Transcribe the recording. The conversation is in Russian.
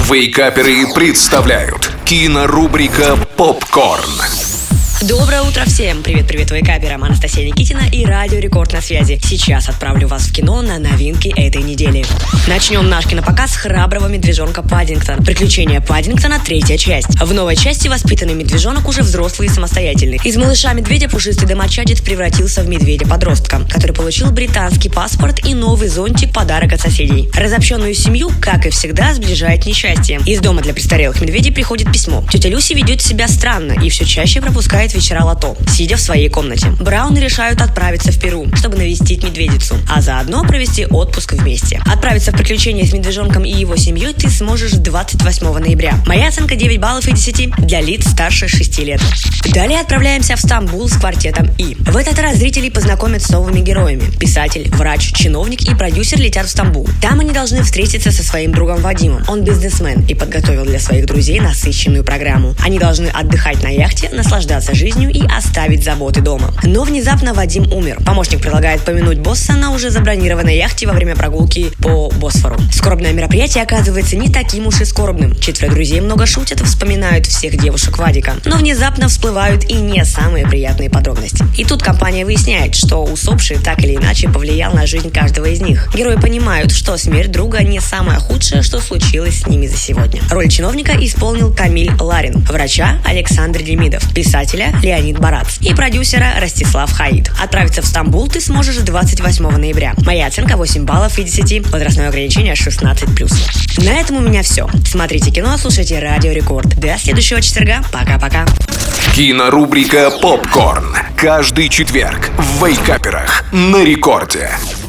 Вейкаперы представляют кинорубрика «Попкорн». Доброе утро всем! Привет вейкаперам! Анастасия Никитина и Радио Рекорд на связи. Сейчас отправлю вас в кино на новинки этой недели. Начнем наш кинопоказ с храброго медвежонка Паддингтон. Приключения Паддингтона, 3-я часть. В новой части воспитанный медвежонок уже взрослый и самостоятельный. Из малыша-медведя пушистый домочадец превратился в медведя-подростка, который получил британский паспорт и новый зонтик, подарок от соседей. Разобщенную семью, как и всегда, сближает несчастье. Из дома для престарелых медведей приходит письмо. Тетя Люси ведет себя странно и все чаще пропускает вечера лото, сидя в своей комнате. Брауны решают отправиться в Перу, чтобы навестить медведицу, а заодно провести отпуск вместе. Отправиться в приключения с медвежонком и его семьей ты сможешь 28 ноября. Моя оценка 9 баллов из 10 для лиц старше 6 лет. Далее отправляемся в Стамбул с квартетом И. В этот раз зрителей познакомят с новыми героями. Писатель, врач, чиновник и продюсер летят в Стамбул. Там они должны встретиться со своим другом Вадимом. Он бизнесмен и подготовил для своих друзей насыщенную программу. Они должны отдыхать на яхте, наслаждаться жизнью и оставить заботы дома. Но внезапно Вадим умер. Помощник предлагает помянуть босса на уже забронированной яхте во время прогулки по Босфору. Скорбное мероприятие оказывается не таким уж и скорбным. 4 друзей много шутят и вспоминают всех девушек Вадика. Но внезапно всплывают и не самые приятные подробности. И тут компания выясняет, что усопший так или иначе повлиял на жизнь каждого из них. Герои понимают, что смерть друга не самое худшее, что случилось с ними за сегодня. Роль чиновника исполнил Камиль Ларин, врача Александр Демидов, писателя Леонид Барац и продюсера Ростислав Хаид. Отправиться в Стамбул ты сможешь 28 ноября. Моя оценка 8 баллов из 10, возрастное ограничение 16+. На этом у меня все. Смотрите кино, слушайте Радио Рекорд. До следующего четверга. Пока-пока. Кинорубрика «Попкорн». Каждый четверг в Вейкаперах на Рекорде.